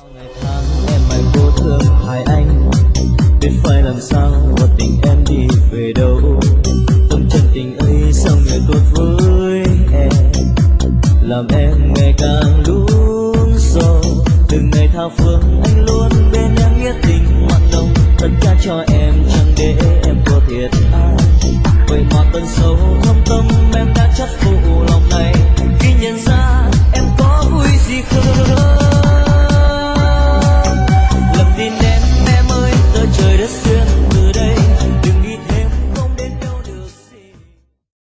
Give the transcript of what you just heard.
ngày tháng em mãi vô thương hai anh, biết phải làm sao một tình em đi về đâu. Tâm chân tình ấy sao người tốt với em, làm em ngày càng lún sâu. Từng ngày tha phương anh luôn bên em nghĩa tình mặn nồng, tất cả cho em chẳng để em thua thiệt ai. Vậy mà tận sâu thâm tâm em đã chấp phụ